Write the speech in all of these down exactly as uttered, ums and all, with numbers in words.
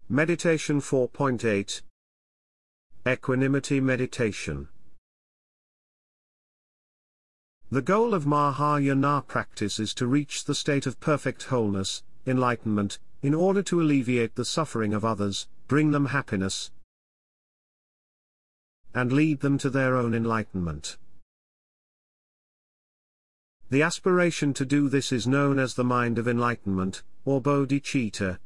Meditation four point eight. Equanimity Meditation. The goal of Mahayana practice is to reach the state of perfect wholeness, enlightenment, in order to alleviate the suffering of others, bring them happiness, and lead them to their own enlightenment. The aspiration to do this is known as the mind of enlightenment, or bodhicitta,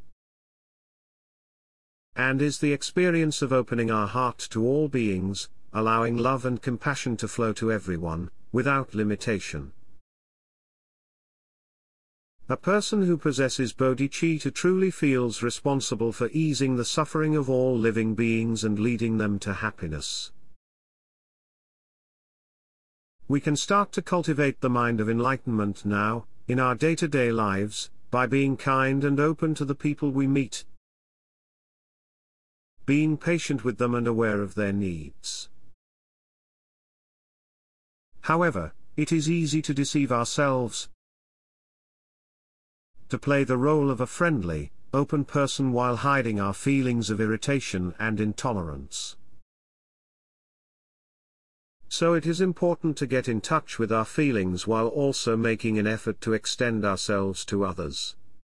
and is the experience of opening our heart to all beings, allowing love and compassion to flow to everyone, without limitation. A person who possesses bodhicitta truly feels responsible for easing the suffering of all living beings and leading them to happiness. We can start to cultivate the mind of enlightenment now, in our day-to-day lives, by being kind and open to the people we meet, being patient with them and aware of their needs. However, it is easy to deceive ourselves, to play the role of a friendly, open person while hiding our feelings of irritation and intolerance. So it is important to get in touch with our feelings while also making an effort to extend ourselves to others.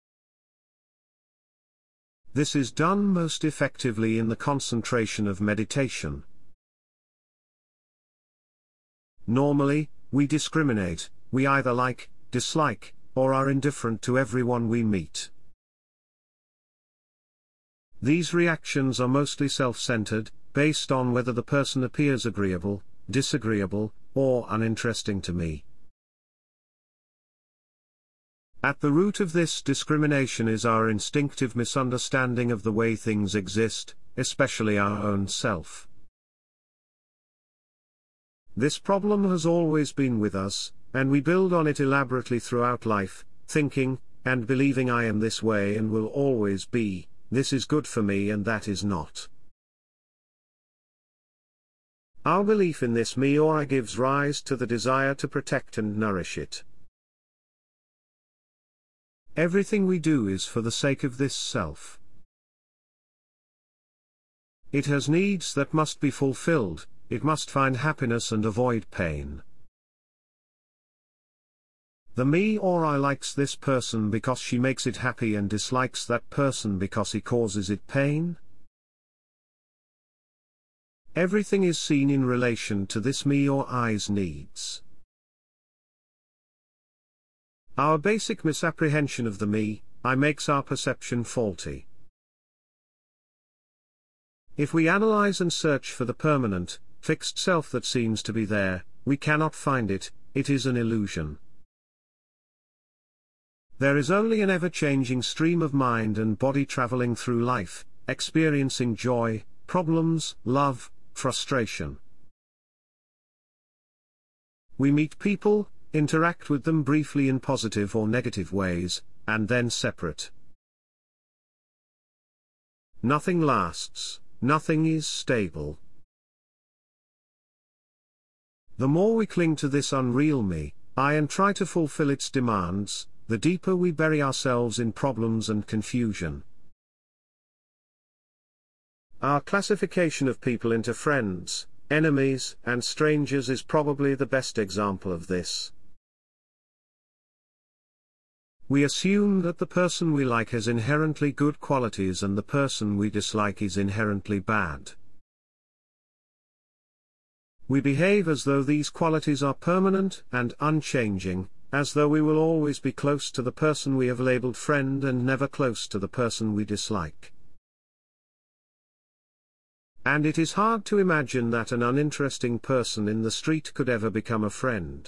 This is done most effectively in the concentration of meditation. Normally, we discriminate, we either like, dislike, or are indifferent to everyone we meet. These reactions are mostly self-centered, based on whether the person appears agreeable, disagreeable, or uninteresting to me. At the root of this discrimination is our instinctive misunderstanding of the way things exist, especially our own self. This problem has always been with us, and we build on it elaborately throughout life, thinking, and believing I am this way and will always be, this is good for me and that is not. Our belief in this me or I gives rise to the desire to protect and nourish it. Everything we do is for the sake of this self. It has needs that must be fulfilled, it must find happiness and avoid pain. The me or I likes this person because she makes it happy and dislikes that person because he causes it pain. Everything is seen in relation to this me or I's needs. Our basic misapprehension of the me, I makes our perception faulty. If we analyze and search for the permanent, fixed self that seems to be there, we cannot find it, it is an illusion. There is only an ever-changing stream of mind and body traveling through life, experiencing joy, problems, love, frustration. We meet people, interact with them briefly in positive or negative ways, and then separate. Nothing lasts, nothing is stable. The more we cling to this unreal me, I and try to fulfill its demands, the deeper we bury ourselves in problems and confusion. Our classification of people into friends, enemies, and strangers is probably the best example of this. We assume that the person we like has inherently good qualities and the person we dislike is inherently bad. We behave as though these qualities are permanent and unchanging, as though we will always be close to the person we have labeled friend and never close to the person we dislike. And it is hard to imagine that an uninteresting person in the street could ever become a friend.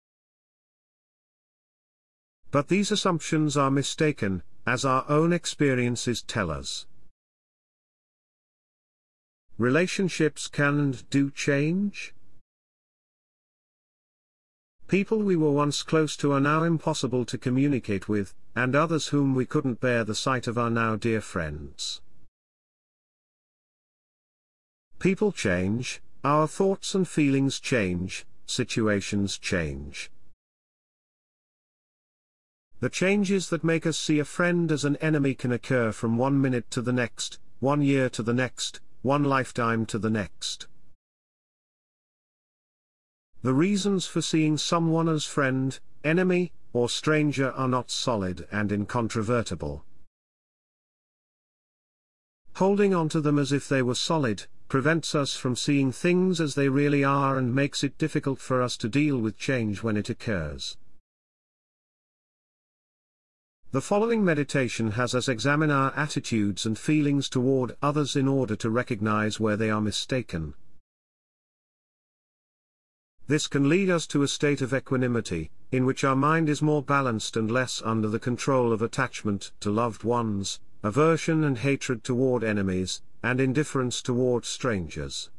But these assumptions are mistaken, as our own experiences tell us. Relationships can and do change. People we were once close to are now impossible to communicate with, and others whom we couldn't bear the sight of are now dear friends. People change, our thoughts and feelings change, situations change. The changes that make us see a friend as an enemy can occur from one minute to the next, one year to the next, one lifetime to the next. The reasons for seeing someone as friend, enemy, or stranger are not solid and incontrovertible. Holding on to them as if they were solid prevents us from seeing things as they really are and makes it difficult for us to deal with change when it occurs. The following meditation has us examine our attitudes and feelings toward others in order to recognize where they are mistaken. This can lead us to a state of equanimity, in which our mind is more balanced and less under the control of attachment to loved ones, aversion and hatred toward enemies, and indifference toward strangers.